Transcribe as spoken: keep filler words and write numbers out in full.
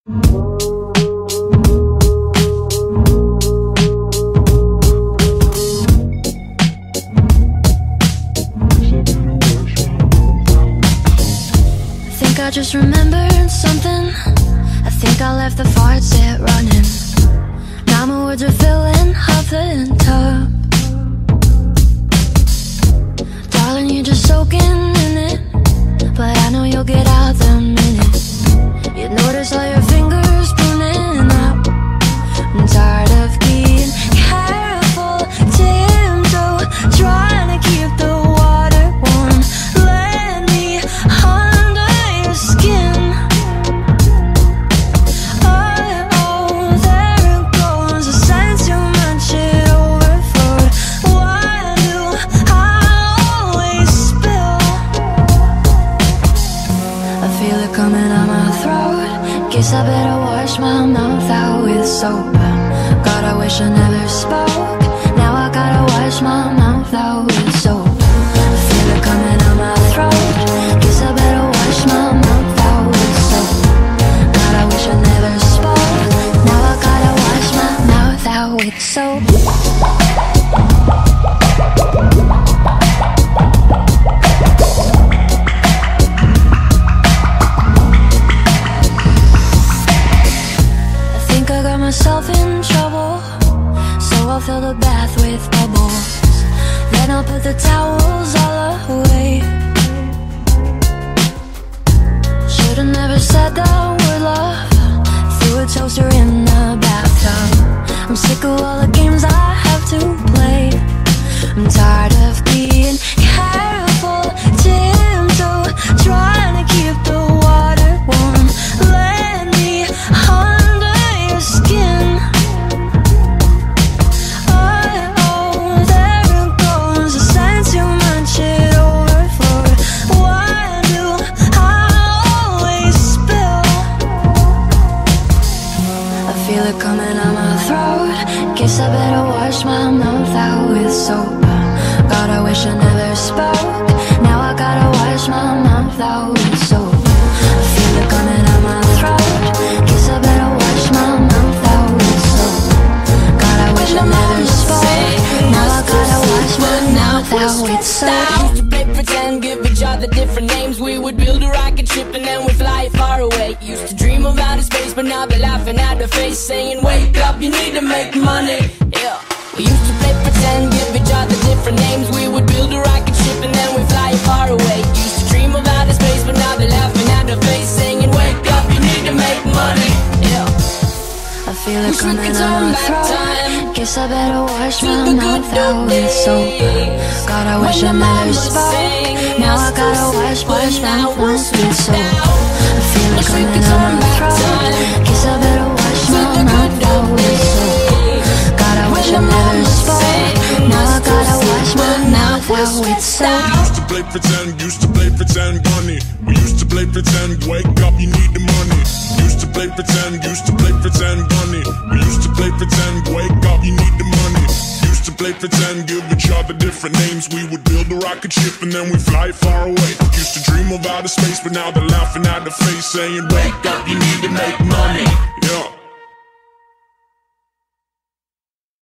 I just remembered something. I think I left the fart set running. Now my words are filling up the tub. Darling, you're just soaking in it, but I know you'll get out the minute you notice all your fingers burning up. I'm tired of being careful, tiptoe, trying to keep the water warm. Let me under your skin. Oh, oh, there it goes. I sense you munch it overflowed. Why do I always spill? I feel it coming out my throat. Guess I better wash my mouth out with soap. God, I wish I never spoke. Now I gotta wash my mouth out with soap. I feel it coming out my throat. Guess I better wash my mouth out with soap. God, I wish I never spoke. Now I gotta wash my mouth out with soap. Myself in trouble, so I'll fill the bath with bubbles. Then I'll put the towels all away. Should've never said the word love. Threw a toaster in the bathtub. I'm sick of all the games I have to play. I'm tired of being careful, tiptoe, trying to keep the water warm. Let me under your skin. Oh, oh, there it goes. I sense you munch it overflowed. Why do I always spill? I feel it coming out my throat. Guess I better wash my mouth out with soap. God, I wish I never spoke. Now I gotta wash my mouth out with soap. I feel it coming out my throat. Guess I better wash my mouth out with soap. God, I wish I never spoke. Now I gotta wash my mouth out with soap. Used to play pretend, give each other different names. We would build a rocket ship and then we'd fly far away. Used to dream of outer space, but now they're laughing at the face, saying, wake up, you need to make money. Yeah. We used to play pretend, give each other different names. We would build a rocket ship and then we'd fly far away. Used to dream of outer space, but now they're laughing at the face, saying, wake up, you need to make money. Yeah. I feel it coming out my throat. Guess I better wash my mouth out with soap. God, I wish I never spoke. Now I gotta wash, wash my mouth with soap. I feel it coming out my throat. Guess I better wash my mouth out with soap. God, I wish I never spoke. Now I gotta wash my mouth out with soap. Used to play pretend, used to play pretend, bunny. We used to play pretend, wake up, you need the money. Used to play pretend, used to play pretend, bunny. We used to play pretend, wake up, you need the money. Used to play pretend, give each other different names. We would build a rocket ship and then we fly far away. Used to dream of outer space, but now they're laughing at the face, saying, wake up, you need to make money.